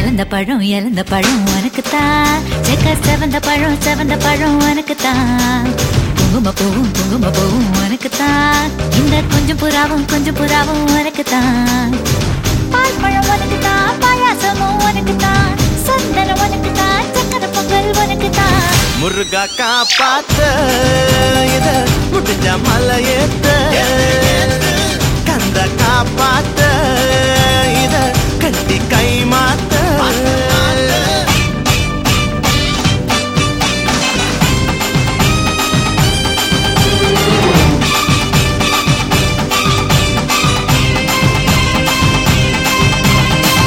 இழந்த பழம் உனக்குத்தான். செக்க செவந்த பழம் உனக்குத்தான். குங்கும பூவும் உனக்குத்தான். இந்த கொஞ்சம் புறாவும் உனக்குத்தான். பால் பழம் உனக்குத்தான். பாயாசமும் உனக்குத்தான். சந்தனம் உனக்குத்தான். சக்கரை பொங்கல் உனக்குத்தான். முருகா காப்பாத்த இத